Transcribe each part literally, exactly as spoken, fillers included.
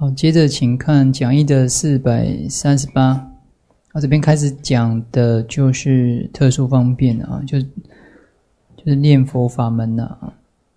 好，接着请看讲义的四百三十八。啊，这边开始讲的就是特殊方便啊，就就是念佛法门啊。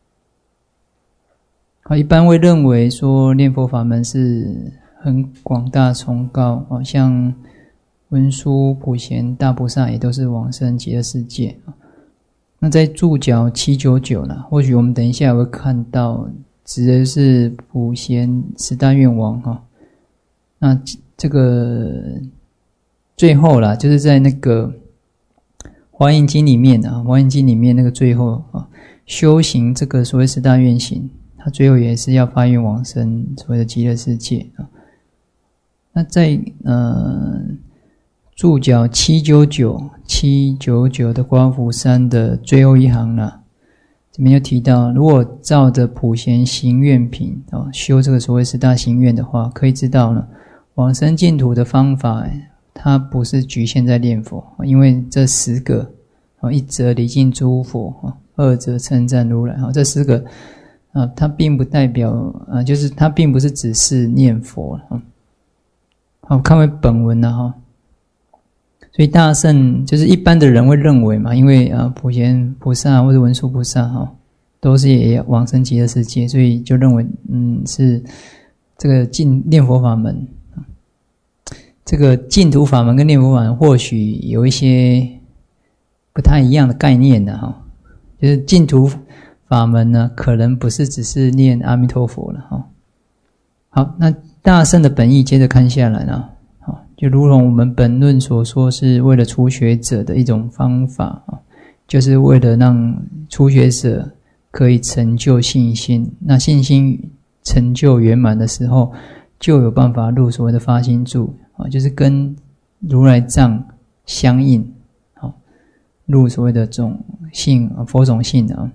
好，一般会认为说念佛法门是很广大崇高啊，像文殊、普贤、大菩萨也都是往生极乐世界啊。那在注脚七九九呢，或许我们等一下会看到，指的是普贤十大愿王哈。那这个最后啦，就是在那个华严经里面啊，华严经里面那个最后啊，修行这个所谓十大愿行，他最后也是要发愿往生所谓的极乐世界啊。那在呃注脚七九九七九九的观佛三的最后一行呢，这边就提到，如果照着普贤行愿品啊，修这个所谓十大行愿的话，可以知道呢，往生净土的方法，它不是局限在念佛，因为这十个，一则礼敬诸佛，二则称赞如来，这十个啊，它并不代表啊，就是它并不是只是念佛。好，看回本文了哈。所以大圣就是一般的人会认为嘛，因为啊普贤菩萨或者文殊菩萨哈，都是也往生极乐世界，所以就认为嗯是这个净念佛法门。这个净土法门跟念佛法门或许有一些不太一样的概念的哈，就是净土法门呢，可能不是只是念阿弥陀佛了哈。好，那大圣的本意接着看下来呢。就如同我们本论所说，是为了初学者的一种方法，就是为了让初学者可以成就信心，那信心成就圆满的时候，就有办法入所谓的发心住，就是跟如来藏相应，入所谓的种性佛种性啊。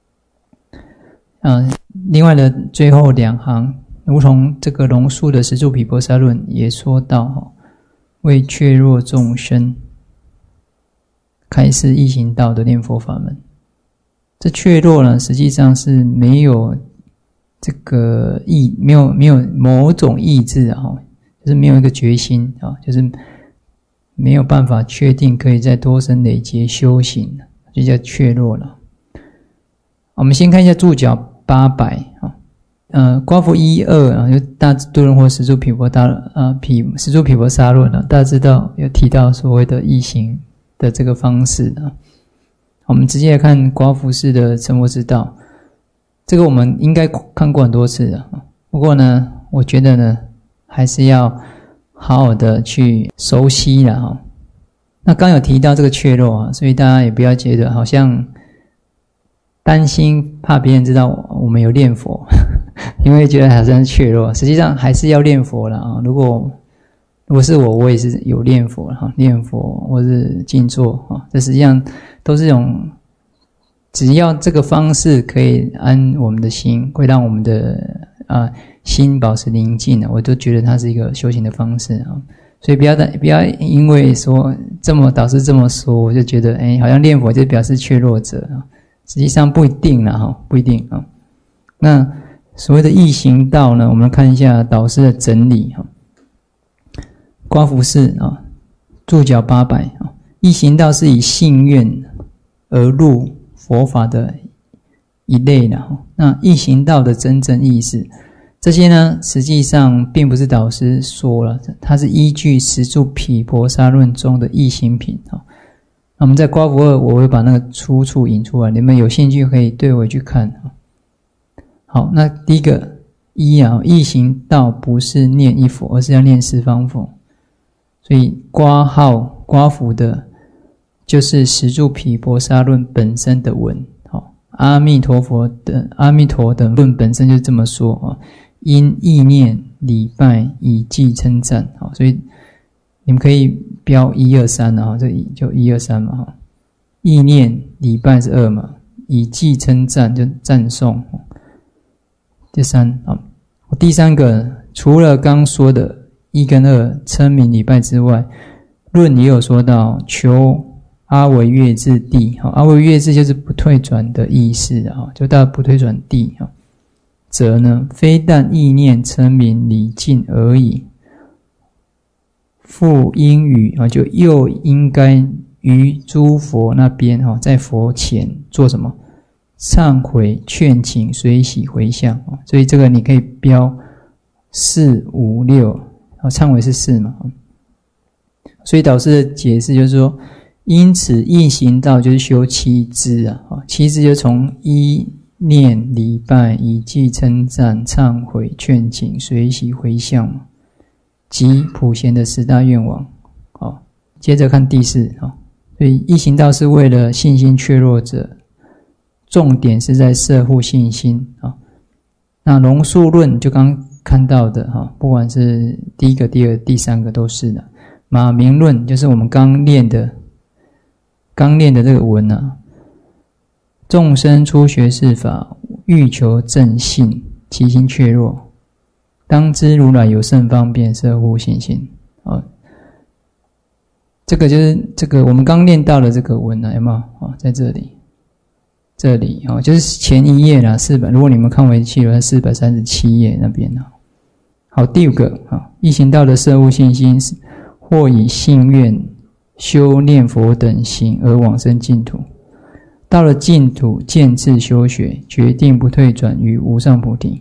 啊，另外的最后两行，如同这个龙树的十住毗婆沙论也说到，为却弱众生开示易行道的念佛法门。这却弱呢，实际上是没有这个意，没有没有某种意志啊，就是没有一个决心啊，就是没有办法确定可以在多生累劫修行，就叫却弱了。我们先看一下注脚八百啊。呃，观佛一二啊，就大智度论或十住毗婆大啊毗十住毗婆沙论啊，大家知道有提到所谓的易行的这个方式啊。我们直接来看观佛式的成佛之道，这个我们应该看过很多次了，不过呢，我觉得呢，还是要好好的去熟悉了哈。那刚有提到这个却弱啊，所以大家也不要觉得好像担心怕别人知道我们有念佛。因为觉得好像是怯弱，实际上还是要念佛了啊！如果如果是我，我也是有念佛哈，念佛或是静坐啊，这实际上都是一种，只要这个方式可以安我们的心，会让我们的啊心保持宁静的，我都觉得它是一个修行的方式啊。所以不要不要因为说这么导师这么说，我就觉得哎，好像念佛就表示怯弱者啊，实际上不一定啦哈，不一定啊。那所谓的易行道呢，我们看一下导师的整理哈。观佛式啊，注脚八百啊，易行道是以信愿而入佛法的一类的哈。那易行道的真正意思，这些呢，实际上并不是导师说了，它是依据十住毗婆沙论中的易行品啊。那我们在观佛二，我会把那个出处引出来，你们有兴趣可以对回去看啊。好，那第一个一啊，易行道不是念一佛，而是要念十方佛。所以括号括符的，就是十住毗婆沙论本身的文。好，阿弥陀佛的阿弥陀的论本身就这么说啊，因意念礼拜以记称赞。好，所以你们可以标一二三啊，这就一二三嘛哈。意念礼拜是二嘛，以记称赞就赞颂。第三啊，第三个除了刚说的一跟二称名礼拜之外，论也有说到求阿惟越致地，阿惟越致就是不退转的意思啊，就到不退转地啊。 则呢，非但意念称名礼敬而已，复应于啊，就又应该于诸佛那边哈，在佛前做什么？忏悔、劝请、随喜、回向。所以这个你可以标四五六，啊，忏悔是四嘛。所以导师的解释就是说，因此易行道就是修七支啊，七支就从一念、礼拜、以记、称赞、忏悔、劝请、随喜、回向及普贤的十大愿望。好，接着看第四。所以易行道是为了信心怯弱者，重点是在摄护信心啊。那龙树论就刚看到的哈，不管是第一个、第二、第三个都是的。马明论就是我们刚练的，刚练的这个文啊。众生初学世法，欲求正信，其心怯弱，当知如来有甚方便，摄护信心啊。这个就是这个我们刚练到的这个文啊，有没有啊？在这里。这里哦，就是前一页啦，四百。如果你们看回去的话，四百三十七页那边啊。好，第五个啊，易行道的摄护信心，或以信愿、修念佛等行而往生净土。到了净土，渐次修学，决定不退转于无上菩提。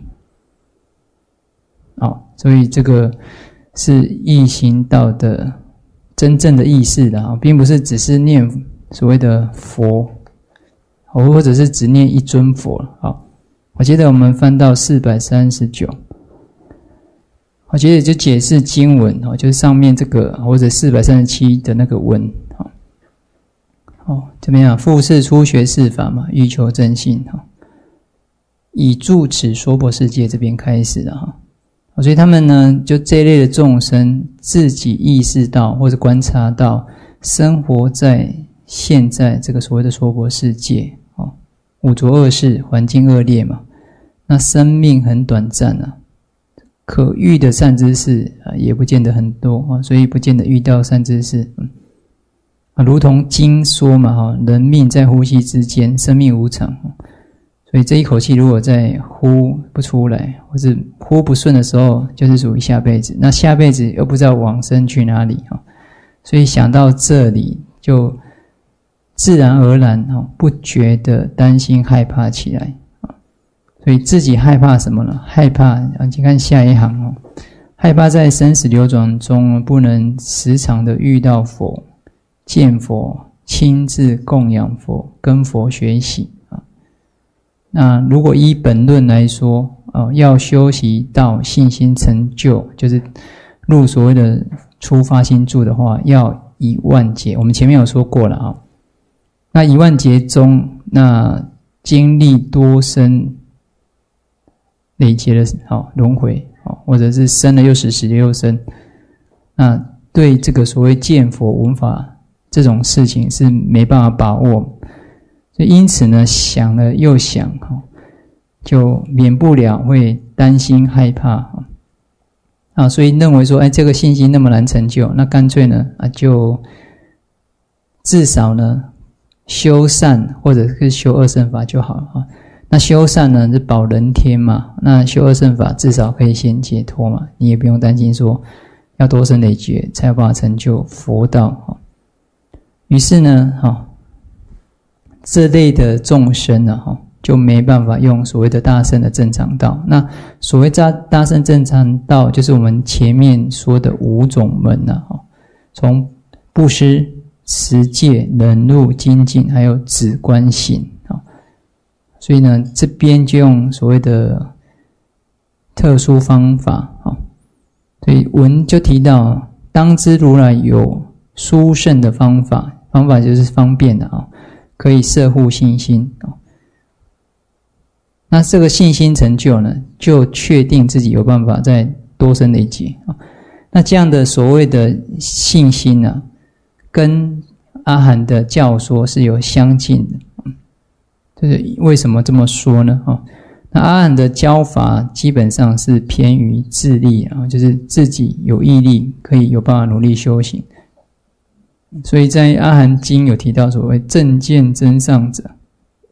哦，所以这个是易行道的真正的意思的啊，并不是只是念所谓的佛。或者是只念一尊佛。好，我接着我们翻到四百三十九，我接着就解释经文，就是上面这个或者四百三十七的那个文。好，怎么样？复是初学世法嘛，欲求正信，以住此娑婆世界这边开始的哈。所以他们呢，就这一类的众生自己意识到或者观察到，生活在现在这个所谓的娑婆世界。五浊恶世，环境恶劣嘛，那生命很短暂啊，可遇的善知识啊也不见得很多啊，所以不见得遇到善知识。嗯啊，如同经说嘛哈，人命在呼吸之间，生命无常，所以这一口气如果再呼不出来，或是呼不顺的时候，就是属于下辈子。那下辈子又不知道往生去哪里啊，所以想到这里就自然而然不觉得担心害怕起来。所以自己害怕什么呢？害怕你看下一行哦，害怕在生死流转中不能时常的遇到佛、见佛、亲自供养佛、跟佛学习。那如果依本论来说，要修习到信心成就，就是入所谓的初发心住的话，要一万劫。我们前面有说过了啊。那一万劫中，那经历多生累劫的好轮回，或者是生了又死，死了又生，那对这个所谓见佛闻法这种事情是没办法把握，所以因此呢，想了又想，就免不了会担心害怕啊，所以认为说，哎，这个信心那么难成就，那干脆呢啊，就至少呢。修善或者是修二乘法就好了。那修善呢是保人天嘛，那修二乘法至少可以先解脱嘛，你也不用担心说要多生累劫才有办法成就佛道。于是呢这类的众生呢就没办法用所谓的大乘的正常道。那所谓大大乘正常道就是我们前面说的五种门啊，从布施、持戒、忍辱、精进，还有止观行。所以呢，这边就用所谓的特殊方法。所以文就提到，当知如来有殊胜的方法，方法就是方便的啊，可以摄护信心。那这个信心成就呢，就确定自己有办法再多生累劫。那这样的所谓的信心呢，跟阿含的教说是有相近的。就是为什么这么说呢？那阿含的教法基本上是偏于自力，就是自己有毅力可以有办法努力修行。所以在阿含经有提到所谓正见增上者，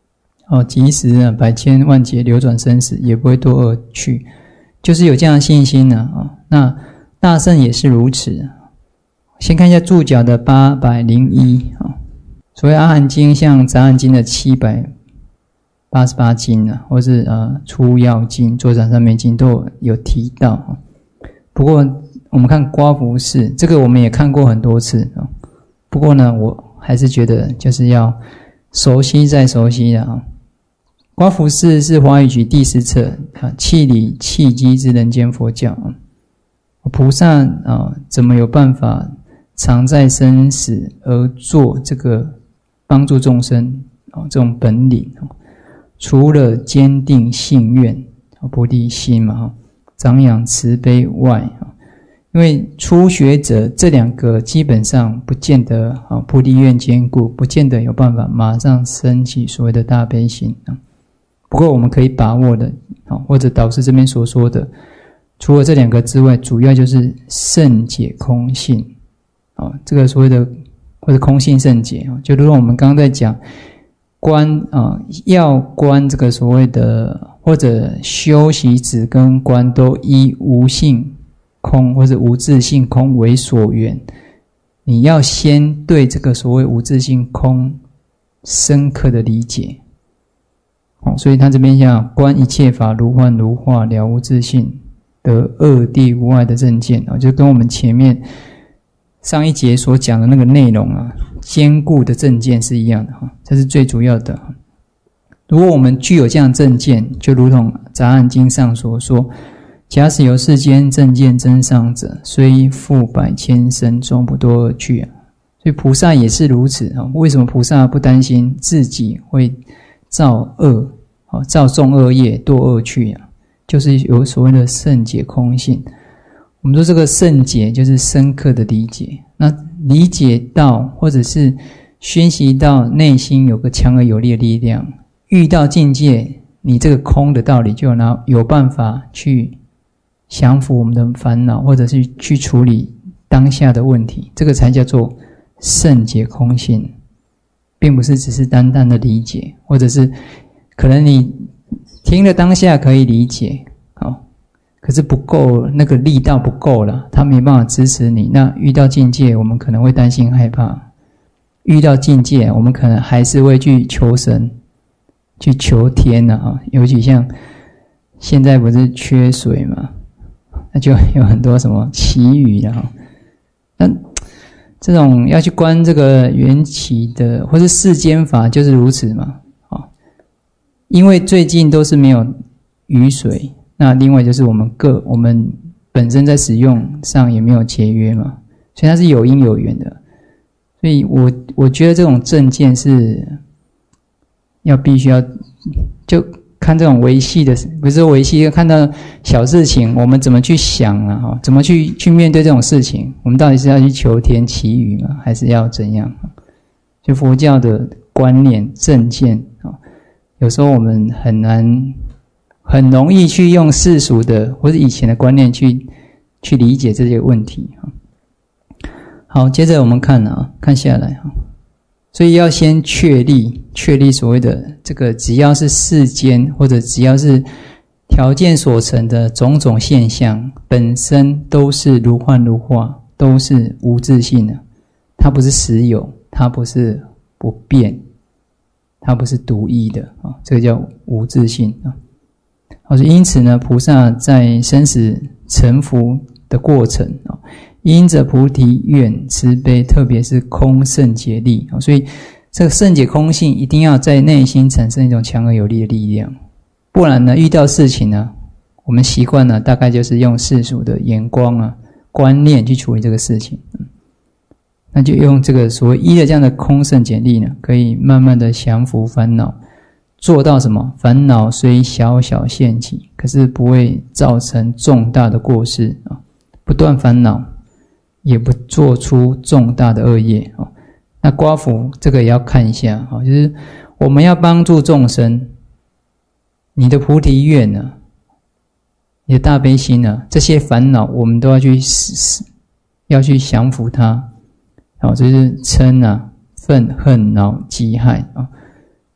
哦，即使啊百千万劫流转生死，也不会堕恶趣，就是有这样的信心呢啊。那大乘也是如此。先看一下注脚的八百零一啊，所谓阿含经，像杂含经的七百八十八经啊，或是呃出要经、座掌上面经都有提到啊。不过我们看刮拂式，这个我们也看过很多次啊。不过呢，我还是觉得就是要熟悉再熟悉的啊。刮拂式是华语曲第十册啊，契理契机之人间佛教啊。菩萨啊，怎么有办法常在生死而做这个帮助众生啊这种本领啊？除了坚定信愿啊菩提心嘛，长养慈悲外啊，因为初学者这两个基本上不见得啊菩提愿坚固，不见得有办法马上升起所谓的大悲心啊。不过我们可以把握的啊，或者导师这边所说的，除了这两个之外，主要就是圣解空性啊，这个所谓的或者空性圣解啊，就如同我们刚刚在讲观啊，要观这个所谓的或者修习止跟观，都依无性空或者无自性空为所缘。你要先对这个所谓无自性空深刻的理解。哦，所以他这边讲观一切法如幻如化，了无自性，得二谛无碍的正见啊，就跟我们前面上一节所讲的那个内容啊，坚固的正见是一样的哈，这是最主要的。如果我们具有这样的正见，就如同杂含经上所说，假使有世间正见真上者，虽复百千生，终不堕恶趣啊。所以菩萨也是如此啊。为什么菩萨不担心自己会造恶啊，造众恶业堕恶趣啊？就是有所谓的圣解空性。我们说这个圣解就是深刻的理解，那理解到或者是熏习到内心有个强而有力的力量，遇到境界，你这个空的道理就有拿有办法去降服我们的烦恼，或者是去处理当下的问题，这个才叫做圣解空性，并不是只是单单的理解，或者是可能你听了当下可以理解，好，可是不够，那个力道不够了，它没办法支持你。那遇到境界，我们可能会担心害怕；遇到境界，我们可能还是会去求神、去求天啊。尤其像现在不是缺水嘛，那就有很多什么祈雨啊。那这种要去观这个缘起的，或是世间法，就是如此嘛。因为最近都是没有雨水，那另外就是我们各我们本身在使用上也没有节约嘛，所以它是有因有缘的。所以我我觉得这种正见是要必须要就看这种维系的，不是维系，看到小事情我们怎么去想啊，怎么去去面对这种事情，我们到底是要去求天祈雨吗，还是要怎样？就佛教的观念正见啊。有时候我们很难很容易去用世俗的或者以前的观念去去理解这些问题。好，接着我们看啊，看下来哈，所以要先确立确立所谓的这个，只要是世间或者只要是条件所成的种种现象，本身都是如幻如化，都是无自性的，它不是实有，它不是不变，它不是独一的啊，这个叫无自性啊。好，因此呢，菩萨在生死沉浮的过程啊，因着菩提愿慈悲，特别是空圣解力啊，所以这个圣解空性一定要在内心产生一种强而有力的力量，不然呢，遇到事情呢，我们习惯呢，大概就是用世俗的眼光啊、观念去处理这个事情。那就用这个所谓一的这样的空圣解力呢，可以慢慢的降服烦恼，做到什么？烦恼虽小小现起，可是不会造成重大的过失啊，不断烦恼，也不做出重大的恶业啊。那刮拂这个也要看一下啊，就是我们要帮助众生，你的菩提愿呢，你的大悲心呢，这些烦恼我们都要去要去降服它。好，这是嗔啊、愤恨、恼、嫉害啊。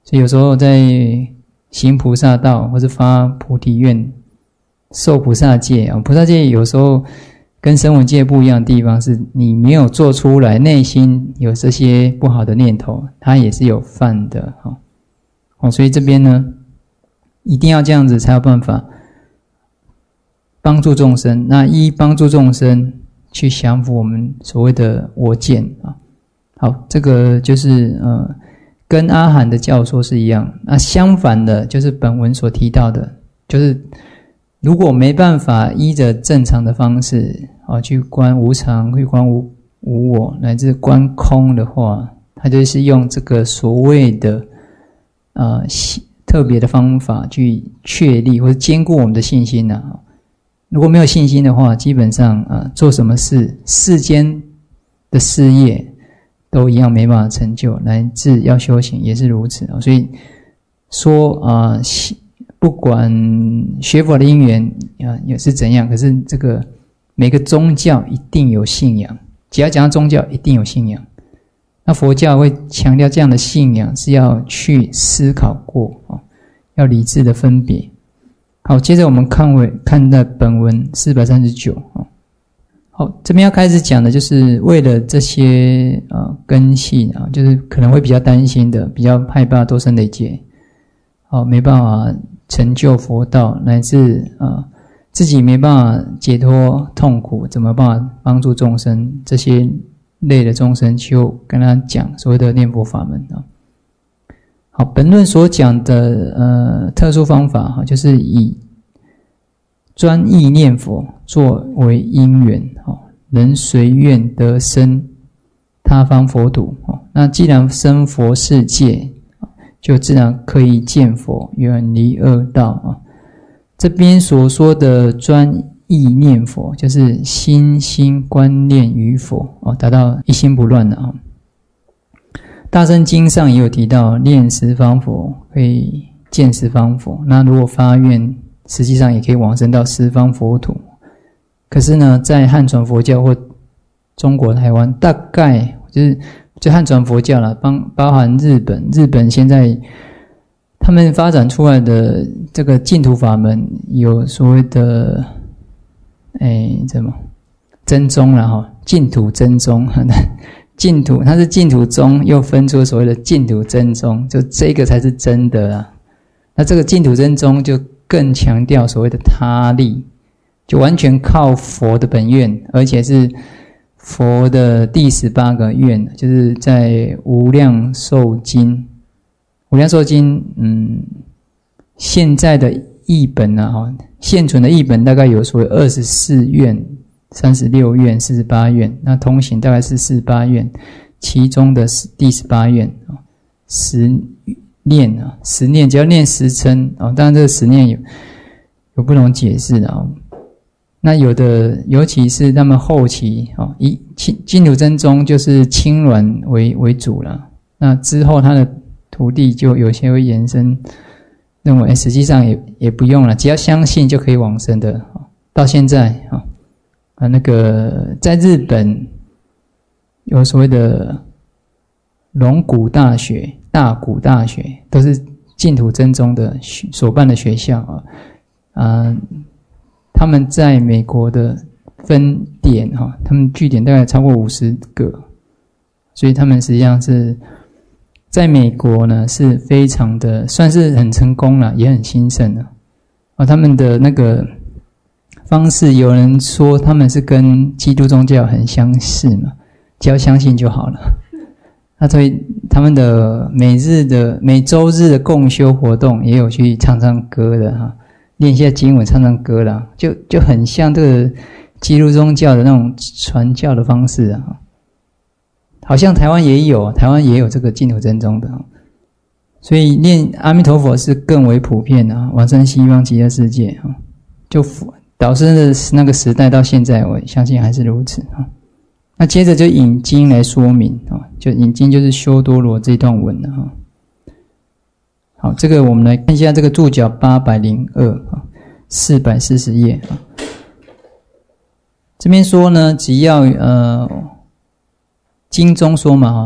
所以有时候在行菩萨道或是发菩提愿受菩萨戒啊，菩萨戒有时候跟声闻戒不一样的地方是你没有做出来，内心有这些不好的念头，它也是有犯的哦。所以这边呢一定要这样子才有办法帮助众生。那一帮助众生去降服我们所谓的我见啊。好，这个就是呃跟阿含的教说是一样。那相反的就是本文所提到的，就是如果没办法依着正常的方式啊去观无常，去观无无我，乃至观空的话，他就是用这个所谓的呃特别的方法去确立或者坚固我们的信心啊。如果没有信心的话，基本上啊做什么事，世间的事业都一样没办法成就，乃至要修行也是如此啊。所以说啊，不管学佛的因缘啊也是怎样，可是这个每个宗教一定有信仰，只要讲到宗教一定有信仰。那佛教会强调这样的信仰是要去思考过啊，要理智的分别。好，接着我们看为看到本文四百三十九啊。好，这边要开始讲的就是为了这些呃根系啊，就是可能会比较担心的，比较害怕多生累劫，好没办法成就佛道，乃至呃自己没办法解脱痛苦，怎么办法帮助众生，这些类的众生就跟他讲所谓的念佛法门啊。好，本论所讲的呃特殊方法哈，就是以专意念佛作为因缘，能随愿得生他方佛土。那既然生佛世界，就自然可以见佛，远离恶道。这边所说的专意念佛，就是心心观念于佛，达到一心不乱的。大乘经上也有提到，念十方佛可以见十方佛。那如果发愿，实际上也可以往生到十方佛土。可是呢，在汉传佛教或中国台湾，大概就是就汉传佛教啦，包包含日本，日本现在他们发展出来的这个净土法门，有所谓的，哎，怎么真宗啦哈，净土真宗。净土它是净土宗，又分出所谓的净土真宗，就这个才是真的啊。那这个净土真宗就更强调所谓的他力，就完全靠佛的本愿，而且是佛的第十八个愿，就是在无量寿经。无量寿经，嗯，现在的译本啊，哈，现存的译本大概有所谓二十四愿。三十六愿、四十八愿，那通行大概是四十八愿，其中的第十八愿啊，十念啊，十念只要念十称啊，当然这个十念有有不同解释的啊。那有的，尤其是他们后期啊，以净土真宗就是亲鸾为为主了。那之后他的徒弟就有些会延伸，认为实际上也也不用了，只要相信就可以往生的。到现在啊。啊，那个在日本有所谓的龙谷大学、大谷大学，都是净土真宗的所办的学校啊。啊，他们在美国的分点哈，他们据点大概超过五十个，所以他们实际上是在美国呢是非常的，算是很成功了，也很兴盛了。啊，他们的那个方式，有人说他们是跟基督宗教很相似嘛，只要相信就好了。那所以他们的每日的每周日的共修活动也有去唱唱歌的哈，念一下经文、唱唱歌啦，就就很像这个基督宗教的那种传教的方式啊。好像台湾也有，台湾也有这个净土真宗的，所以念阿弥陀佛是更为普遍的啊，往生西方极乐世界啊，就导师的那个时代到现在，我相信还是如此啊。那接着就引经来说明啊，就引经就是修多罗这段文了哈。好，这个我们来看一下这个注脚八百零二啊，四百四十页啊。这边说呢，只要呃经中说嘛哈，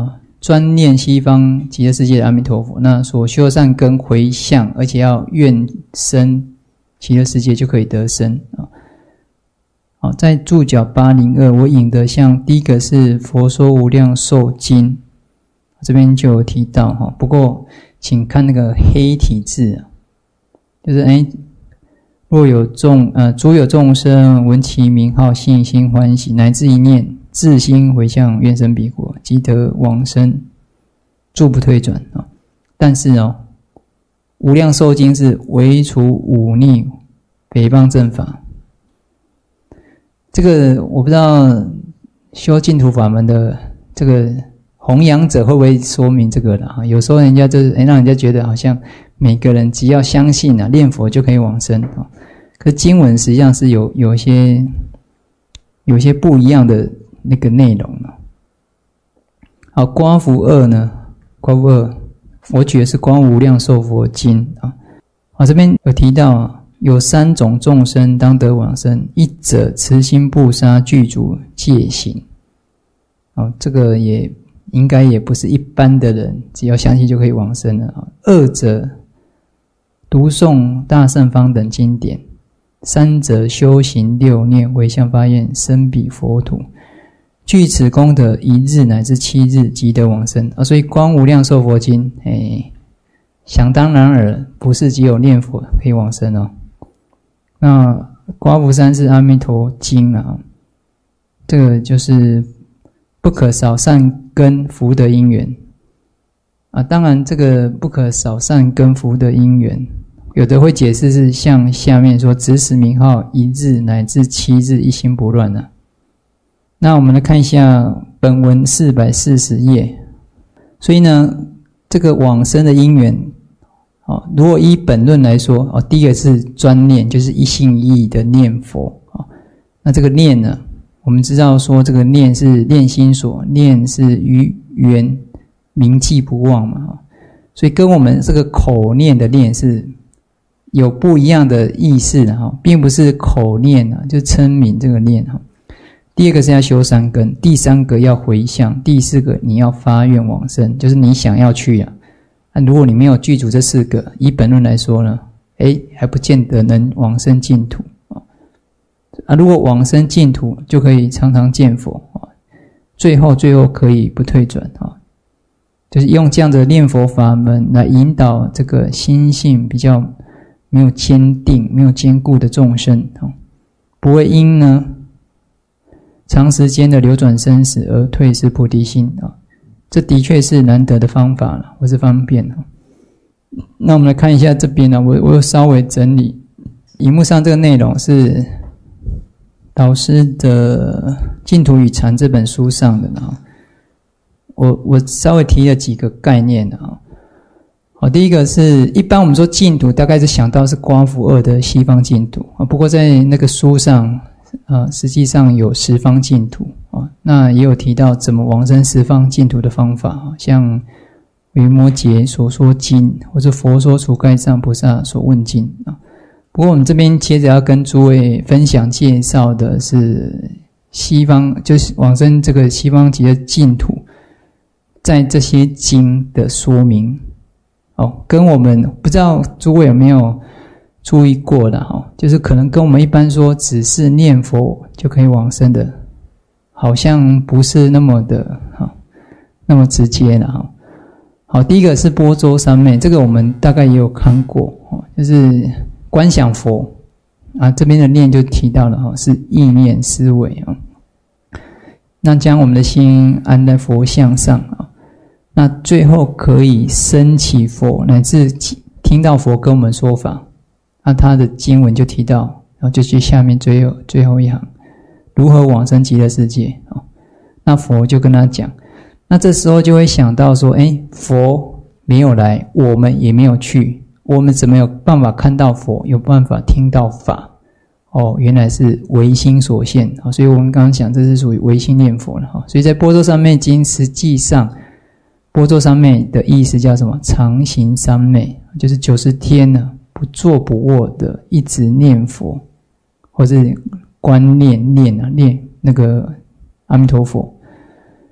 专念西方极乐世界的阿弥陀佛，那所修善根回向，而且要愿生极乐世界就可以得生啊。好，在注脚八零二，我引的像第一个是《佛说无量寿经》，这边就有提到哈。不过，请看那个黑体字，就是哎，若有众呃，诸有众生闻其名号，信心欢喜，乃至一念自心回向愿生彼国，即得往生，诸不退转啊。但是哦，《无量寿经》是唯除忤逆诽谤正法。这个我不知道修净土法门的这个弘扬者会不会说明这个了？有时候人家就是诶让人家觉得好像每个人只要相信啊，念佛就可以往生啊。可是经文实际上是有有一些有一些不一样的那个内容了。好，刮符二呢？刮符二，我举的是《观无量寿佛经》啊。好，这边有提到啊。有三种众生当得往生，一者慈心不杀，具足戒行。哦，这个也应该也不是一般的人，只要相信就可以往生了。二者读诵大圣方等经典，三者修行六念，回向发愿，生彼佛土。具此功德，一日乃至七日即得往生。啊，所以《观无量寿佛经》哎，想当然尔，不是只有念佛可以往生哦。那刮符三是阿弥陀经啊，这个就是不可少善根福德因缘啊。当然，这个不可少善根福德因缘，有的会解释是像下面说，只使名号一日乃至七日一心不乱啊。那我们来看一下本文四百四十页。所以呢，这个往生的因缘。哦，如果依本论来说，哦，第一个是专念，就是一心一意的念佛啊。那这个念呢，我们知道说这个念是念心所，念是于缘铭记不忘嘛，所以跟我们这个口念的念是有不一样的意思的哈，并不是口念啊，就称名这个念哈。第二个是要修三根，第三个要回向，第四个你要发愿往生，就是你想要去啊。那如果你没有具足这四个，以本论来说呢，诶，还不见得能往生净土啊。啊，如果往生净土，就可以常常见佛啊，最后最后可以不退转啊。就是用这样的念佛法门来引导这个心性比较没有坚定、没有坚固的众生啊，不会因呢长时间的流转生死而退失菩提心啊。这的确是难得的方法了，或是方便。那我们来看一下这边呢，我我有稍微整理，荧幕上这个内容是导师的《净土与禅》这本书上的呢。我我稍微提了几个概念啊。好，第一个是一般我们说净土，大概是想到是刮符二的西方净土啊，不过在那个书上。呃，实际上有十方净土啊，那也有提到怎么往生十方净土的方法啊，像维摩诘所说经，或者佛说除盖藏菩萨所问经啊。不过我们这边接着要跟诸位分享介绍的是西方，就是往生这个西方极乐净土，在这些经的说明哦，跟我们不知道诸位有没有注意过的哈，就是可能跟我们一般说只是念佛就可以往生的，好像不是那么的哈，那么直接的哈。好，第一个是般舟三昧，这个我们大概也有看过，就是观想佛啊，这边的念就提到了哈，是意念思维啊。那将我们的心安在佛像上啊，那最后可以升起佛，乃至听到佛跟我们说法。那他的经文就提到，然后就去下面最后最后一行，如何往生极乐世界啊？那佛就跟他讲，那这时候就会想到说，哎，佛没有来，我们也没有去，我们怎么有办法看到佛，有办法听到法？哦，原来是唯心所现啊！所以我们刚刚讲，这是属于唯心念佛了哈。所以在《般舟三昧经》，实际上般舟三昧的意思叫什么？常行三昧，就是九十天呢。不坐不卧的一直念佛，或是观念念啊念那个阿弥陀佛，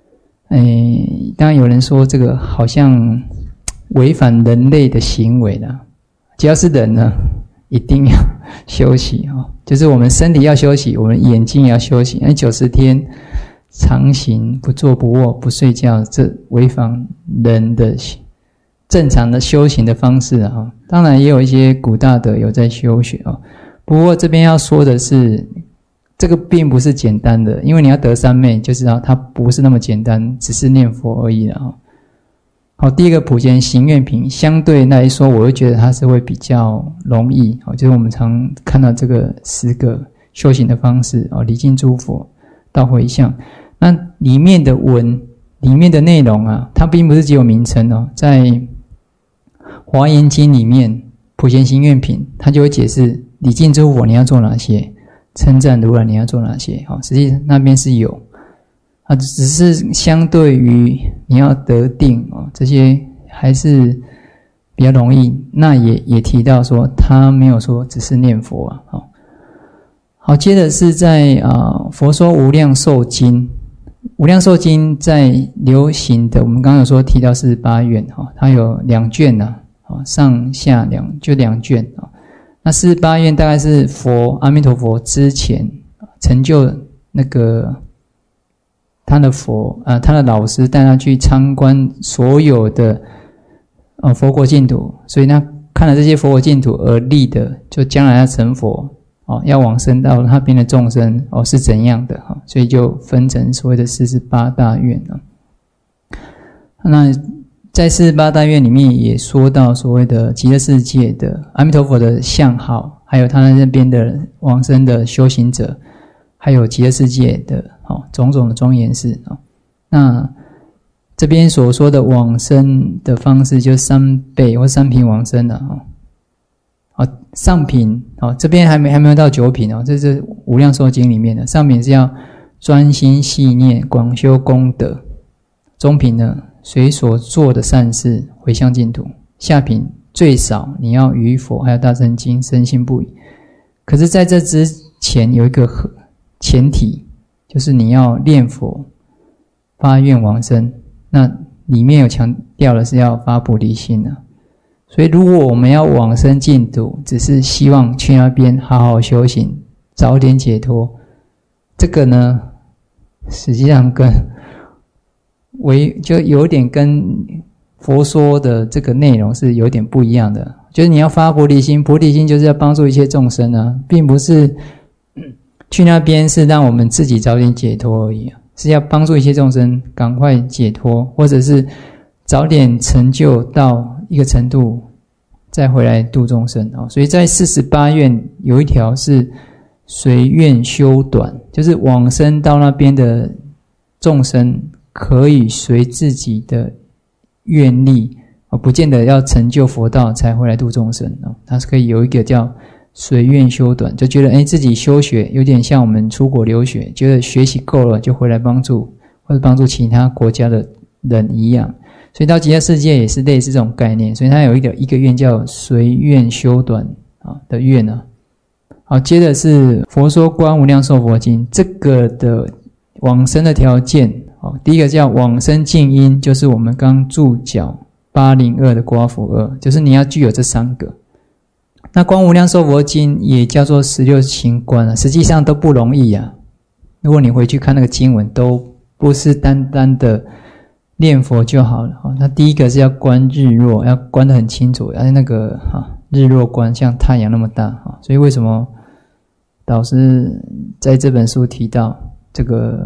诶，当然有人说这个好像违反人类的行为啦，只要是人呢，一定要休息哦，就是我们身体要休息，我们眼睛也要休息。那九十天常行，不坐不卧不睡觉，这违反人的正常的修行的方式啊。当然也有一些古大德有在修学哦，不过这边要说的是，这个并不是简单的，因为你要得三昧就知道它不是那么简单，只是念佛而已了哦。好，第一个普贤行愿品，相对来说，我会觉得它是会比较容易哦，就是我们常看到这个十个修行的方式哦，礼敬诸佛到回向，那里面的文、里面的内容啊，它并不是只有名称哦，在华严经里面，普贤行愿品，它就会解释礼敬诸佛你要做哪些，称赞如来你要做哪些，哦，实际那边是有。啊，只是相对于你要得定哦，这些还是比较容易。那也也提到说，他没有说只是念佛啊。好，好，接着是在啊《佛说无量寿经》，无量寿经在流行的，我们刚刚有说提到四十八愿哈，它有两卷呐，啊，上下两就两卷啊。那四十八愿大概是佛阿弥陀佛之前成就那个。他的佛啊、呃，他的老师带他去参观所有的呃佛国净土，所以他看了这些佛国净土而立的，就将来要成佛哦，要往生到那边的众生哦是怎样的哈、哦，所以就分成所谓的四十八大愿啊。那在四十八大愿里面也说到所谓的极乐世界的阿弥陀佛的相好，还有他那边的往生的修行者，还有极乐世界的。哦，种种的庄严事哦，那这边所说的往生的方式，就是三倍或三品往生了哦。好，上品哦，这边还没还没有到九品哦，这是无量寿经里面的。上品是要专心细念，广修功德；中品呢，随所做的善事回向净土；下品最少你要于佛还有大乘经深信不疑。可是在这之前有一个前提。就是你要念佛发愿往生，那里面有强调的是要发菩提心啊。所以如果我们要往生净土，只是希望去那边好好修行，早点解脱，这个呢，实际上跟为就有点跟佛说的这个内容是有点不一样的。就是你要发菩提心，菩提心就是要帮助一切众生啊，并不是去那边是让我们自己早点解脱而已啊，是要帮助一切众生赶快解脱，或者是早点成就到一个程度，再回来度众生啊。所以在四十八愿有一条是随愿修短，就是往生到那边的众生可以随自己的愿力啊，不见得要成就佛道才回来度众生啊，它是可以有一个叫。随愿修短，就觉得诶自己修学有点像我们出国留学，觉得学习够了就回来帮助或者帮助其他国家的人一样，所以到极乐世界也是类似这种概念，所以它有一个一个愿叫随愿修短啊的愿啊。好，接着是佛说观无量寿佛经，这个的往生的条件，好，第一个叫往生净因，就是我们刚注脚八零二的刮符二，就是你要具有这三个。那观无量寿佛经也叫做十六行观啊，实际上都不容易啊。如果你回去看那个经文，都不是单单的念佛就好了。那第一个是要观日落，要观得很清楚，而且那个日落观像太阳那么大，所以为什么导师在这本书提到这个，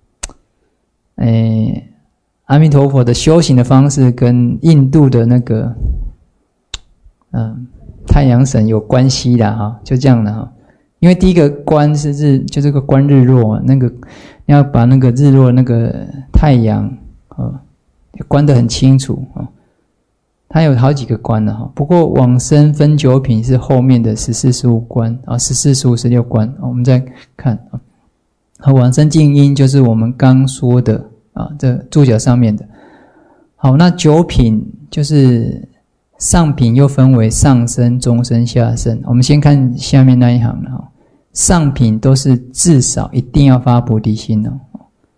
诶，阿弥陀佛的修行的方式跟印度的那个，嗯。太阳神有关系的哈，就这样的哈。因为第一个观是日，就这个观日落，那个要把那个日落那个太阳啊观得很清楚啊。它有好几个观的哈，不过往生分九品是后面的十四、十五观啊，十四、十五、十六观。我们再看啊，好，往生净因就是我们刚说的啊，这注脚上面的。好，那九品就是。上品又分为上生、中生、下生。我们先看下面那一行，上品都是至少一定要发菩提心哦。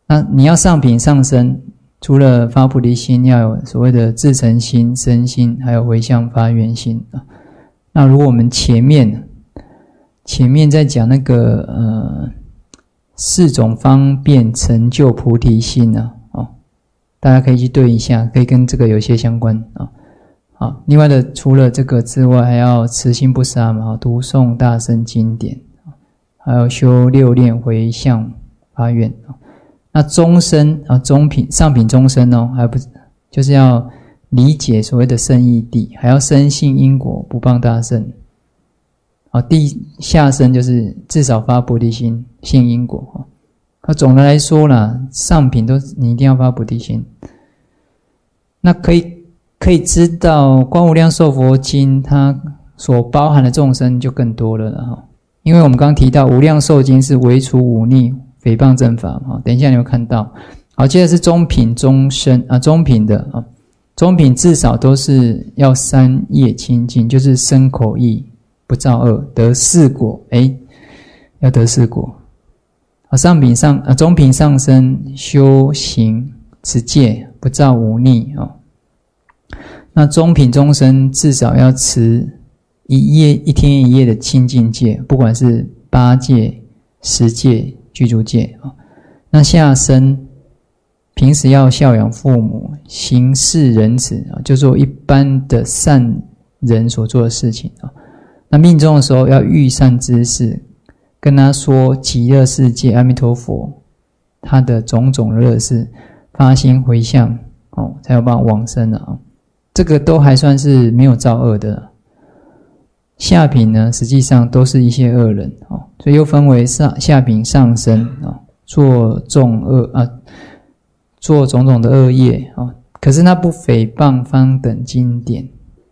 那你要上品上身，除了发菩提心，要有所谓的至诚心、身心，还有回向发愿心啊。那如果我们前面前面在讲那个呃四种方便成就菩提心啊，哦，大家可以去对一下，可以跟这个有些相关啊。好，另外的除了这个之外，还要慈心不杀嘛，读诵大乘经典，还要修六念回向发愿啊。那中身啊，中品上品中身哦，还不就是要理解所谓的圣义谛，还要深信因果不谤大乘。啊，地下身就是至少发菩提心，信因果啊。那总的来说啦，上品都你一定要发菩提心。那可以可以知道《观无量寿佛经》它所包含的众生就更多了哈。因为我们刚刚提到《无量寿经》是为除忤逆诽谤正法嘛，等一下你会看到。好，接着是中品中身啊，中品的啊，中品至少都是要三业清净，就是身口意不造恶，得四果，诶，要得四果。啊，上品上啊，中品上身修行持戒，不造忤逆啊。那中品中身至少要持一夜一天一夜的清净戒，不管是八戒、十戒、具足戒啊。那下身平时要孝养父母，行事仁慈啊，就做一般的善人所做的事情啊。那命终的时候要遇善知识，跟他说极乐世界阿弥陀佛他的种种乐事，发心回向哦，才有办法往生啊。这个都还算是没有造恶的。下品呢，实际上都是一些恶人哦，所以又分为上下品上身啊，做众恶啊，做种种的恶业啊。可是他不诽谤方等经典。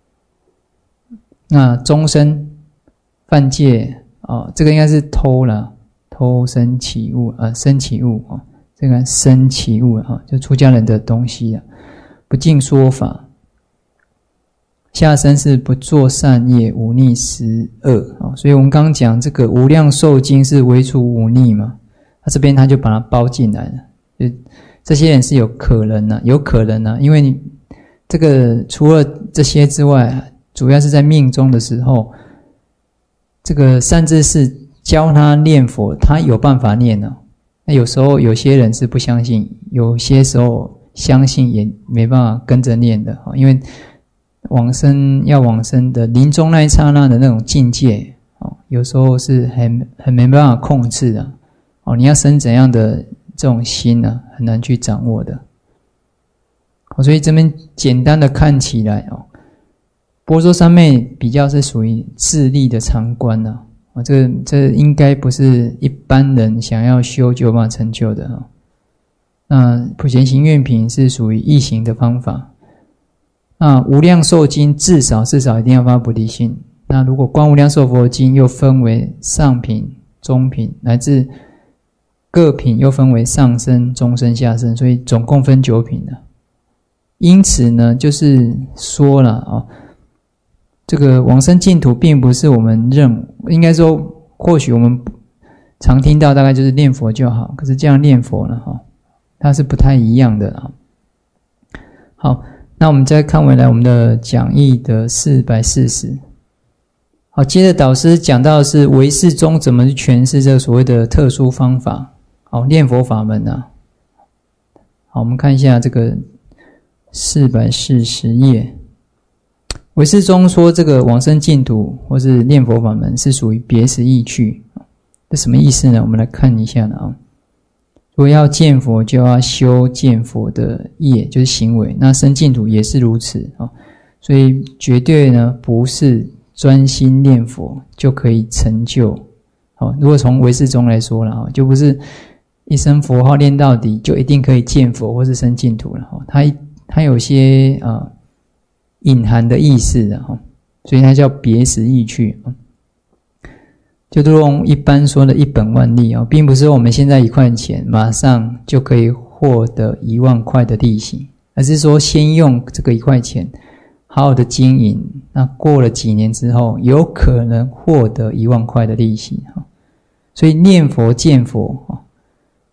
那中身犯戒啊，这个应该是偷了，偷生起物啊，生起物啊，这个生起物啊，就出家人的东西啊，不尽说法。下身是不做善业，忤逆十恶啊，所以我们刚刚讲这个无量寿经是为除忤逆嘛，他这边他就把它包进来了，就这些人是有可能啊，有可能啊，因为你这个除了这些之外，主要是在命中的时候，这个善知识教他念佛，他有办法念啊。那有时候有些人是不相信，有些时候相信也没办法跟着念的，因为往生要往生的临终那一刹那的那种境界，有时候是很很没办法控制的。你要生怎样的这种心呢，很难去掌握的。所以这边简单的看起来，般若三昧比较是属于自力的常观啊，这这应该不是一般人想要修就有办法成就的啊。那普贤行愿品是属于易行的方法。那无量寿经至少至少一定要发菩提心。那如果观无量寿佛经又分为上品、中品乃至各品又分为上身、中身、下身，所以总共分九品的。因此呢，就是说了啊，这个往生净土并不是我们认，应该说或许我们常听到大概就是念佛就好，可是这样念佛呢，哈，它是不太一样的啊。好，那我们再看回来我们的讲义的四百四十。好，接着导师讲到的是唯识中怎么去诠释这个所谓的特殊方法，好，念佛法门啊。好，我们看一下这个四百四十页。唯识中说这个往生净土或是念佛法门是属于别识意趣，这什么意思呢？我们来看一下啊。如果要见佛，就要修见佛的业，就是行为。那生净土也是如此啊，所以绝对呢不是专心念佛就可以成就。好，如果从唯识中来说了啊，就不是一声佛号念到底就一定可以见佛或是生净土了。它它有些啊隐含的意思的哈，所以它叫别识意趣啊。就如同一般说的一本万利啊，并不是我们现在一块钱马上就可以获得一万块的利息，而是说先用这个一块钱好好的经营，那过了几年之后有可能获得一万块的利息。所以念佛见佛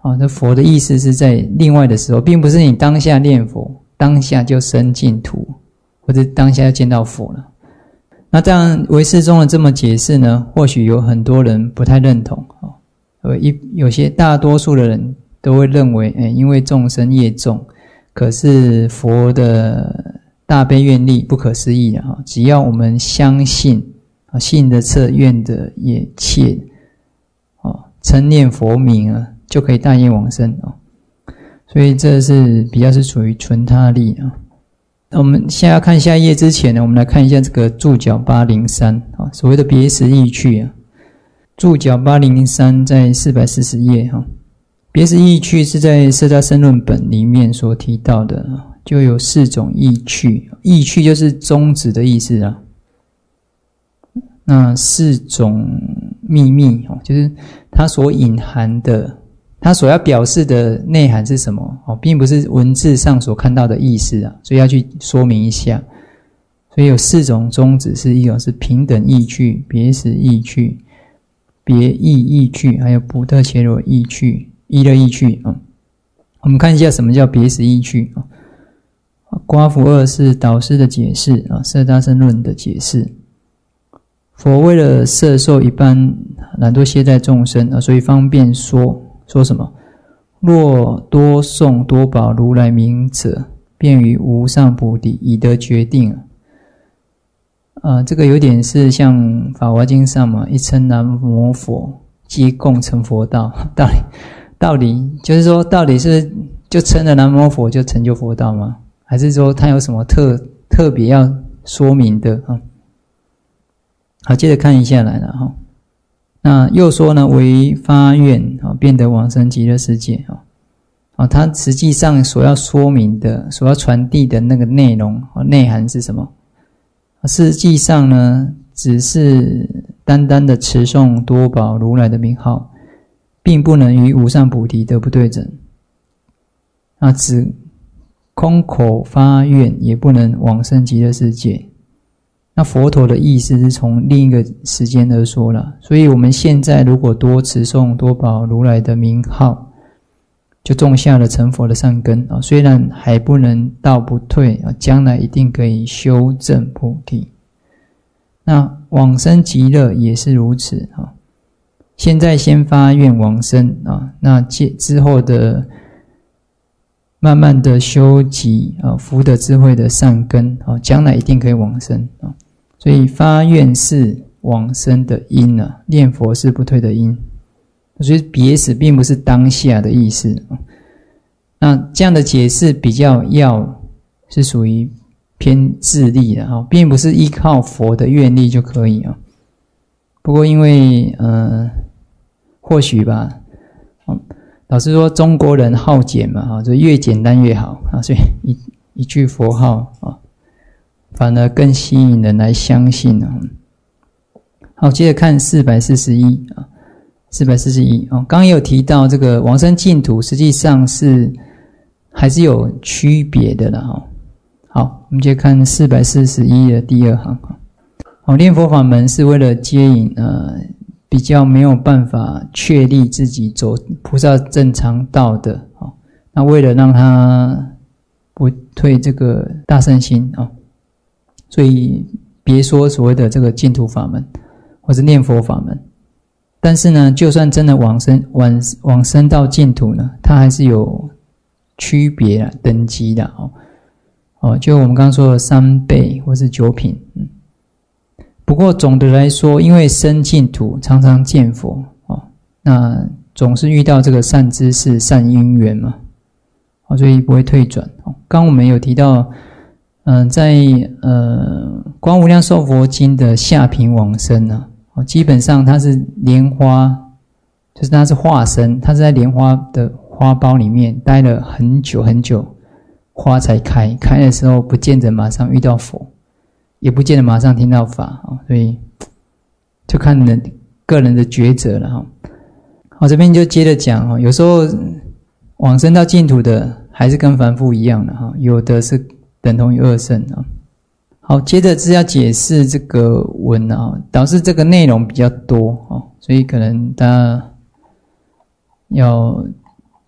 啊，这佛的意思是在另外的时候，并不是你当下念佛，当下就生净土，或者当下就见到佛了。那这样唯识宗的这么解释呢，或许有很多人不太认同啊。一有些大多数的人都会认为，哎，因为众生业重，可是佛的大悲愿力不可思议啊！只要我们相信啊，信的彻，愿的也切，啊，称念佛名啊，就可以大业往生啊。所以这是比较是属于纯他力啊。那我们现在要看下一页之前呢，我们来看一下这个注脚八零三啊，所谓的别识意趣啊。注脚八零三在四百四十页哈。别识意趣是在色大申论本里面所提到的，就有四种意趣，意趣就是宗旨的意思啊。那四种秘密就是它所隐含的，它所要表示的内涵是什么，并不是文字上所看到的意思啊，所以要去说明一下。所以有四种宗旨，是一种是平等意趣、别识意趣、别义意趣，还有不特伽罗意趣、依乐意趣啊。我们看一下什么叫别识意趣啊。刮符二是导师的解释啊，色大申论的解释。佛为了摄受一般懒惰懈怠众生啊，所以方便说说什么？若多诵多宝如来名者，便于无上菩提，以得决定啊。呃，这个有点是像法华经上嘛，一称南无佛，皆共成佛道。道理，道理就是说，到底是就称了南无佛就成就佛道吗？还是说它有什么特特别要说明的啊？好，接着看一下来了哈。那又说呢，为发愿啊，便得往生极乐世界啊。啊，它实际上所要说明的、所要传递的那个内容、内涵是什么？实际上呢，只是单单的持诵多宝如来的名号，并不能与无上菩提得不对等。啊，只空口发愿，也不能往生极乐世界。那佛陀的意思是从另一个时间而说了，所以我们现在如果多持诵多宝如来的名号，就种下了成佛的善根啊。虽然还不能到不退啊，将来一定可以修正菩提。那往生极乐也是如此啊。现在先发愿往生啊，那之后的慢慢的修集啊，福德智慧的善根啊，将来一定可以往生啊。所以发愿是往生的因啊，念佛是不退的因。所以别识并不是当下的意思啊。那这样的解释比较要是属于偏自力的啊，并不是依靠佛的愿力就可以啊。不过因为呃，或许吧，老实说中国人好简嘛啊，就越简单越好啊，所以一一句佛号啊，反而更吸引人来相信啊。好，接着看四百四十一啊，四百四十一哦，刚刚也有提到这个往生净土，实际上是还是有区别的啦哈。好，我们接着看四百四十一的第二行。好，念佛法门是为了接引呃比较没有办法确立自己走菩萨正常道的哦，那为了让他不退这个大乘心啊。所以别说所谓的这个净土法门或者念佛法门，但是呢，就算真的往生往往生到净土呢，它还是有区别啦、等级的哦。哦，就我们刚刚说的三倍或是九品。嗯，不过总的来说，因为生净土常常见佛哦，那总是遇到这个善知识、善因缘嘛，哦，所以不会退转。哦，刚我们有提到。嗯、呃，在呃《观无量寿佛经》的下品往生啊，哦，基本上它是莲花，就是它是化身，它是在莲花的花苞里面待了很久很久，花才开，开的时候不见得马上遇到佛，也不见得马上听到法啊，所以就看人个人的抉择了哈。好，这边就接着讲哈，有时候往生到净土的还是跟凡夫一样的哈，有的是等同于二乘啊。好，接着是要解释这个文啊，导致这个内容比较多哦，所以可能大家要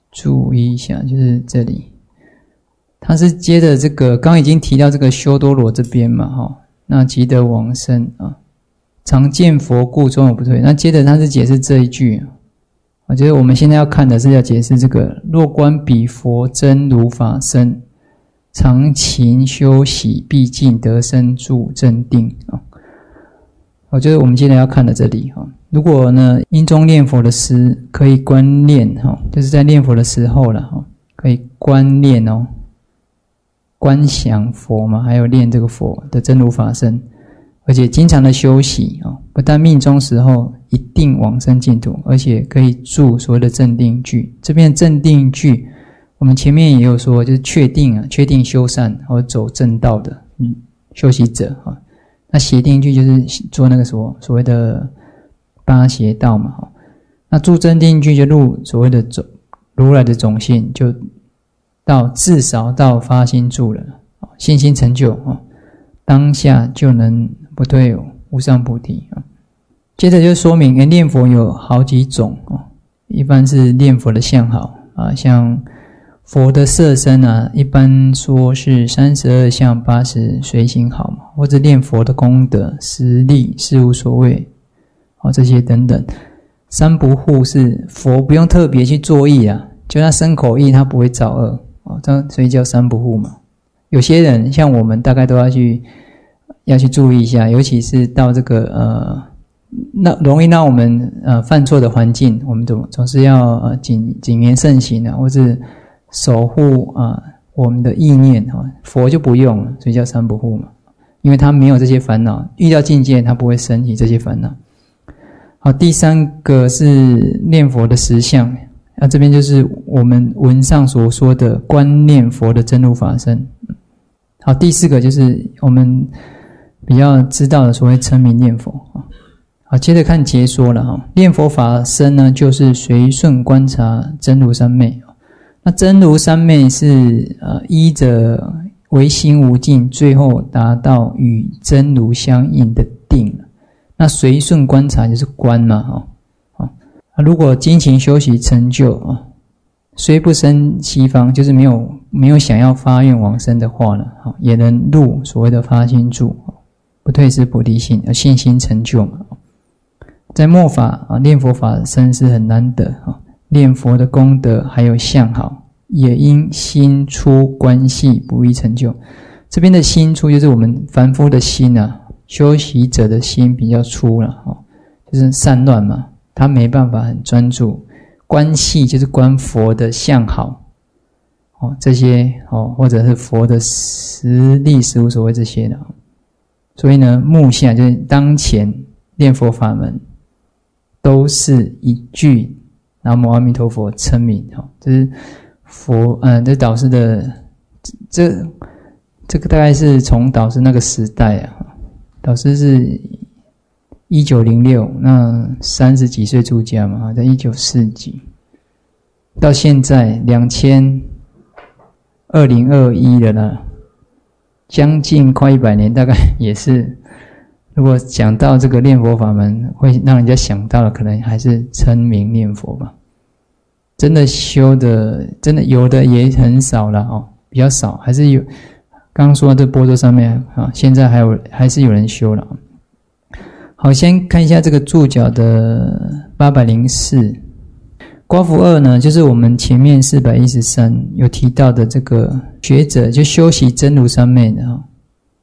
注意一下，就是这里，它是接着这个，刚刚已经提到这个修多罗这边嘛，哈，那即得往生啊，常见佛故终有不退。那接着他是解释这一句，我觉得我们现在要看的是要解释这个，若观彼佛真如法身，常勤修习，毕竟得生住正定啊。我觉得我们今天要看的这里哈，如果呢因中念佛的时可以观念哈，就是在念佛的时候了哈，可以观念哦，观想佛嘛，还有念这个佛的真如法身，而且经常的修习啊，不但命中时候一定往生净土，而且可以住所谓的正定具。这边的正定具，我们前面也有说，就是确定啊，确定修善或走正道的嗯修习者啊。那邪定具就是做那个所所谓的八邪道嘛，哈。那住正定具就入所谓的种如来的种性，就到至少到发心住了，信心成就啊，当下就能不退无上菩提啊。接着就说明，念佛有好几种啊，一般是念佛的相好啊，像佛的色身啊，一般说是三十二相八十随行好嘛，或者念佛的功德实力事无所谓，哦，这些等等。三不护是佛不用特别去作意啊，就他身口意他不会造恶哦，这所以叫三不护嘛。有些人像我们大概都要去要去注意一下，尤其是到这个呃那容易让我们呃犯错的环境，我们总总是要呃谨谨言慎行啊，或是守护啊、呃、我们的意念哈，佛就不用了，所以叫三不护嘛，因为他没有这些烦恼，遇到境界他不会升起这些烦恼。好，第三个是念佛的实相，那、啊、这边就是我们文上所说的观念佛的真如法身。好，第四个就是我们比较知道的所谓称名念佛。好，接着看解说了哈，念佛法身呢，就是随顺观察真如三昧。那真如三昧是呃依着唯心无尽，最后达到与真如相应的定。那随顺观察就是观嘛，哈、哦，啊，如果精勤修习成就啊，虽不生西方，就是没有没有想要发愿往生的话呢，哈，也能入所谓的发心住，不退失菩提心，而信心成就嘛。在末法啊，念佛法身是很难得啊。念佛的功德还有相好，也因心出关系不易成就。这边的心出就是我们凡夫的心啊，修习者的心比较粗了，就是散乱嘛，他没办法很专注。关系就是观佛的相好，这些或者是佛的实力实无所谓这些的。所以呢，目下就是当前念佛法门都是一句南无阿弥陀佛称名，这是佛，嗯，这导师的，这这个大概是从导师那个时代啊，导师是一九零六，那三十几岁出家嘛，在一九四几，到现在两千二零二一了啦，将近快一百年，大概也是。如果讲到这个念佛法门，会让人家想到的，可能还是称名念佛吧。真的修的，真的有的也很少了哦，比较少，还是有。刚刚说的波多上面啊，现在还有还是有人修了。好，先看一下这个注脚的八百零四，刮符二呢，就是我们前面四百一十三有提到的这个学者，就修习真如三昧的哈。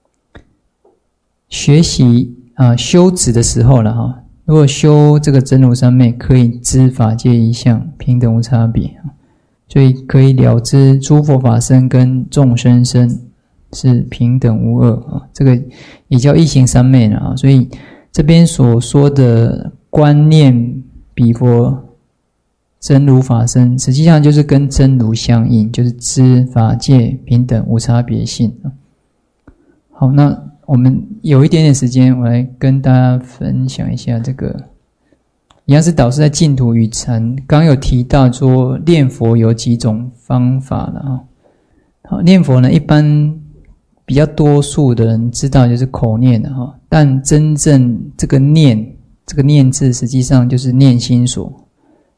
学习啊修止的时候了哈，如果修这个真如三昧，可以知法界一相平等无差别，所以可以了知诸佛法身跟众生身是平等无二啊，这个也叫一行三昧了啊。所以这边所说的观念彼佛真如法身，实际上就是跟真如相应，就是知法界平等无差别性。好，那我们有一点点时间，我来跟大家分享一下这个，一样是导师在净土语禅，刚有提到说念佛有几种方法了啊。好，念佛呢，一般比较多数的人知道就是口念的哈，但真正这个念，这个念字实际上就是念心所。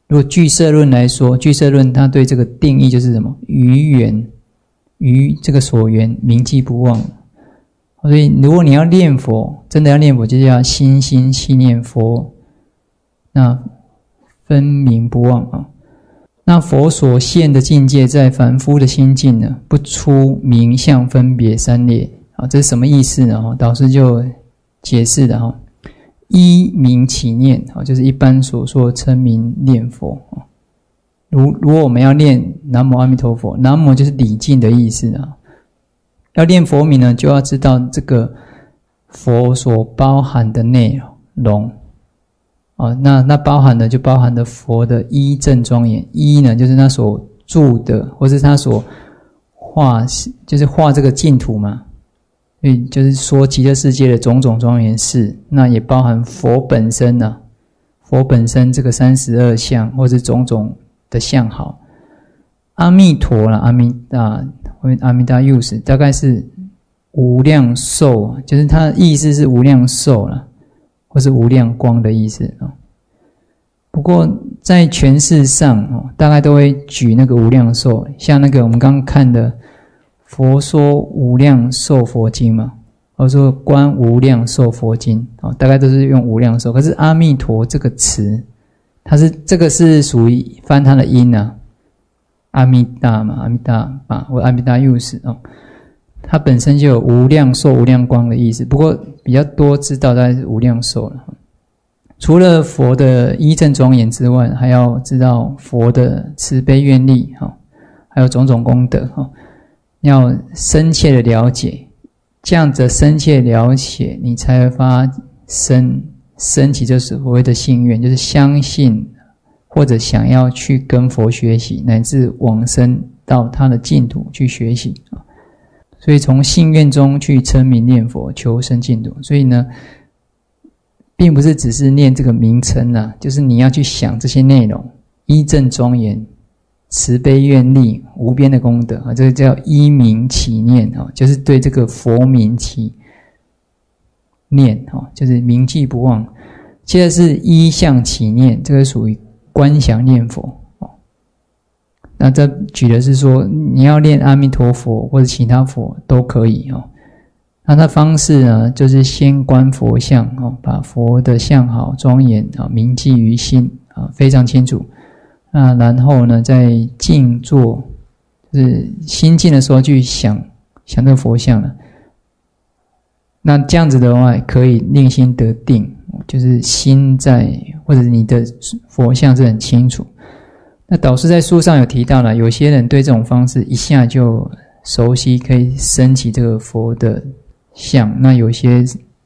如果俱舍论来说，俱舍论它对这个定义就是什么？于缘，于这个所缘，铭记不忘。所以如果你要念佛，真的要念佛，就是要心心系念佛，那分明不忘啊。那佛所现的境界，在凡夫的心境呢，不出名相分别三列啊，这是什么意思呢？导师就解释的哈。依名起念，就是一般所说称名念佛。如如果我们要念南无阿弥陀佛，南无就是礼敬的意思啊。要念佛名呢，就要知道这个佛所包含的内容。哦，那那包含的就包含的佛的依正庄严。依呢，就是他所住的，或是他所画，就是画这个净土嘛。所以就是说极乐世界的种种庄严事，那也包含佛本身啊，佛本身这个三十二相或是种种的相好。阿弥陀啦，阿弥达，阿弥达又是大概是无量寿，就是它的意思是无量寿啦，或是无量光的意思啊。不过在诠释上哦，大概都会举那个无量寿，像那个我们刚刚看的。佛说无量寿佛经嘛，或者说观无量寿佛经，大概都是用无量寿。可是阿弥陀这个词，它是这个是属于翻它的音啊，阿弥达嘛，阿弥达嘛，或阿弥达又是哦，它本身就有无量寿、无量光的意思。不过比较多知道大概是无量寿了。除了佛的依正庄严之外，还要知道佛的慈悲愿力，还有种种功德。要深切的了解，这样子深切了解，你才会发生升起这所谓的信愿，就是相信或者想要去跟佛学习，乃至往生到他的净土去学习。所以从信愿中去称名念佛，求生净土。所以呢，并不是只是念这个名称啊，就是你要去想这些内容，依正庄严。慈悲愿力无边的功德啊，这个叫依名起念啊，就是对这个佛名起念啊，就是铭记不忘。接着是依相起念，这个属于观想念佛啊。那这举的是说，你要念阿弥陀佛或者其他佛都可以啊。那它方式呢，就是先观佛像啊，把佛的相好庄严啊铭记于心啊，非常清楚。那然后呢，在静坐，就是心静的时候去想想这个佛像了。那这样子的话，可以令心得定，就是心在或者你的佛像是很清楚。那导师在书上有提到了，有些人对这种方式一下就熟悉，可以升起这个佛的像。那有些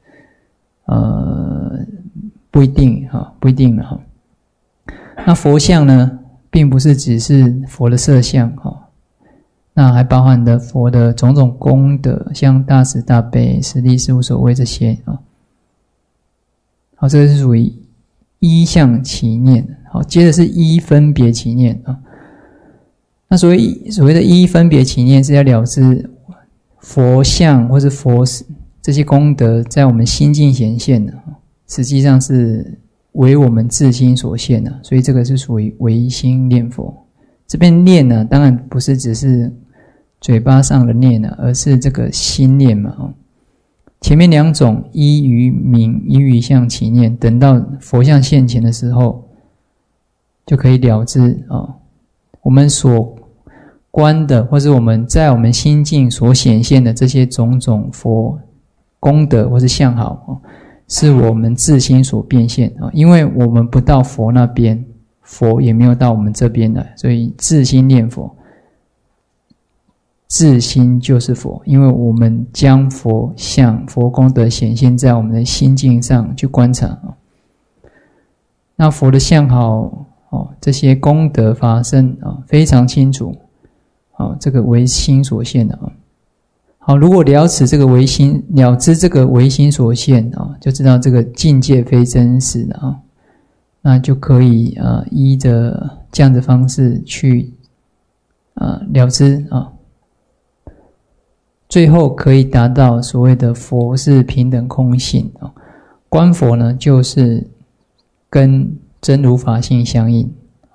呃不一定哈，不一定了哈。那佛像呢，并不是只是佛的色相哈，那还包含了佛的种种功德，像大慈大悲、十力事无所谓这些啊。好，这个是属于依相起念。好，接着是依分别起念啊。那所谓所谓的依分别起念，是要了知佛像或是佛这些功德在我们心境显现的，实际上是为我们自心所现的，所以这个是属于唯心念佛。这边念呢，当然不是只是嘴巴上的念呢，而是这个心念嘛。前面两种依于名、依于相起念，等到佛像现前的时候，就可以了知啊，我们所观的，或是我们在我们心境所显现的这些种种佛功德或是相好，是我们自心所变现啊，因为我们不到佛那边，佛也没有到我们这边来，所以自心念佛，自心就是佛，因为我们将佛像、佛功德显现在我们的心境上去观察啊。那佛的相好哦，这些功德发生啊，非常清楚，好，这个为心所现的啊。好，如果了此这个唯心，了知这个唯心所现啊，就知道这个境界非真实的啊，那就可以啊，依着这样的方式去啊了知啊，最后可以达到所谓的佛是平等空性啊。观佛呢，就是跟真如法性相应啊，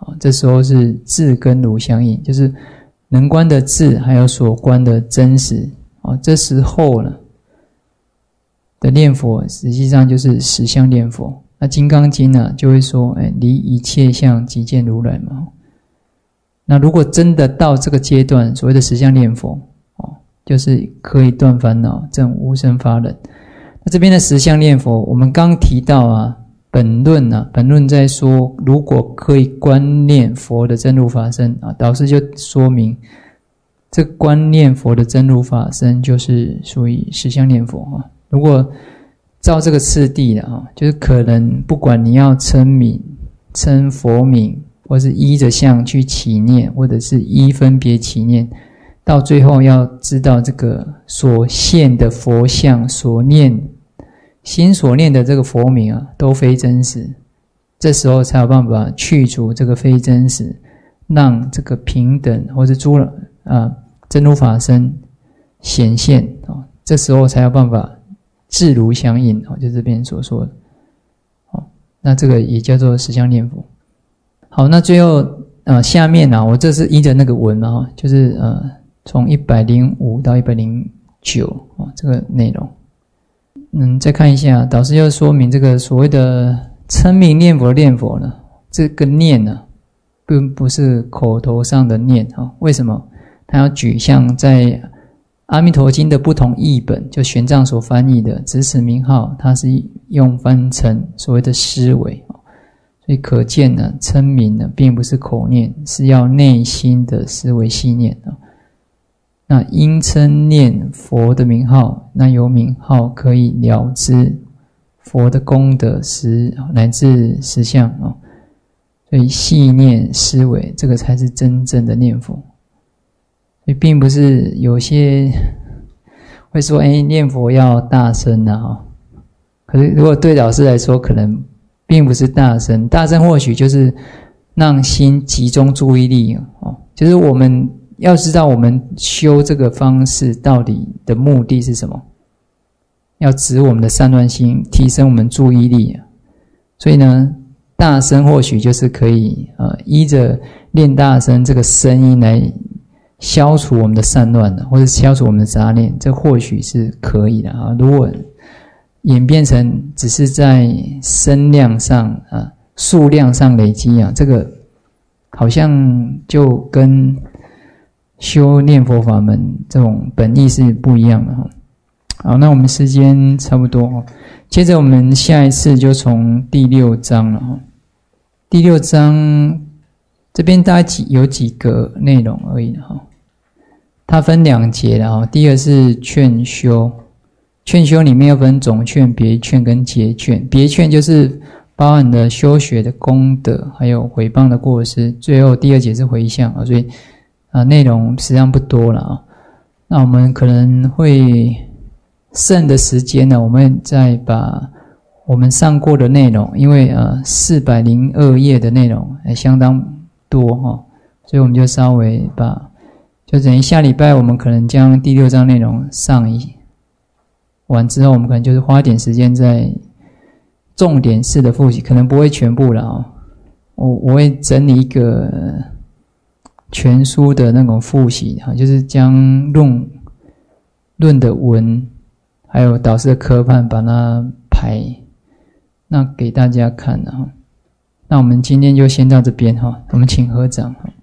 这时候是智跟如相应，就是能观的智还有所观的真实，这时候呢的念佛实际上就是实相念佛。那金刚经呢就会说，哎，离一切相即见如来嘛。那如果真的到这个阶段，所谓的实相念佛，哦，就是可以断烦恼，证无生法忍。那这边的实相念佛，我们刚提到啊，本论啊，本论在说，如果可以观念佛的真如法身啊，导师就说明，这观念佛的真如法身就是属于实相念佛啊。如果照这个次第的啊，就是可能不管你要称名、称佛名，或是依着相去起念，或者是依分别起念，到最后要知道这个所现的佛像、所念心所念的这个佛名啊，都非真实。这时候才有办法去除这个非真实，让这个平等或是诸啊真如法身显现啊，这时候才有办法智如相应啊，就这边所说的。好，那这个也叫做实相念佛。好，那最后呃下面啊，我这是依着那个文啊，就是呃从一百零五到一百零九啊这个内容。嗯，再看一下，导师要说明这个所谓的称名念佛的念佛呢，这个念呢，并不是口头上的念啊。为什么？他要举像在阿弥陀经的不同译本，就玄奘所翻译的直此名号，它是用翻成所谓的思维，所以可见呢，称名呢并不是口念，是要内心的思维细念啊。那因称念佛的名号，那有名号可以了知佛的功德实乃至实相啊。所以细念思维，这个才是真正的念佛。所以并不是有些会说，哎，念佛要大声啊。可是如果对导师来说，可能并不是大声，大声或许就是让心集中注意力哦，就是我们。要知道我们修这个方式到底的目的是什么？要止我们的散乱心，提升我们注意力啊。所以呢，大声或许就是可以呃依着练大声这个声音来消除我们的散乱的，或者消除我们的杂念，这或许是可以的啊。如果演变成只是在声量上啊、数量上累积啊，这个好像就跟修念佛法门这种本意是不一样的哈。好，那我们时间差不多哈，接着我们下一次就从第六章了哈。第六章这边大概几有几个内容而已哈。它分两节的哈，第一个是劝修，劝修里面要分总劝、别劝跟结劝。别劝就是包含了修学的功德，还有毁谤的过失。最后第二节是回向啊，所以啊，内容实际上不多了啊。那我们可能会剩的时间呢，我们再把我们上过的内容，因为呃四百零二页的内容还相当多哈、哦，所以我们就稍微把，就等于下礼拜我们可能将第六章内容上一完之后，我们可能就是花点时间在重点式的复习，可能不会全部了啊、哦。我我会整理一个全书的那种复习哈，就是将论论的文还有导师的科判把它排那给大家看的哈。那我们今天就先到这边哈，我们请合掌哈。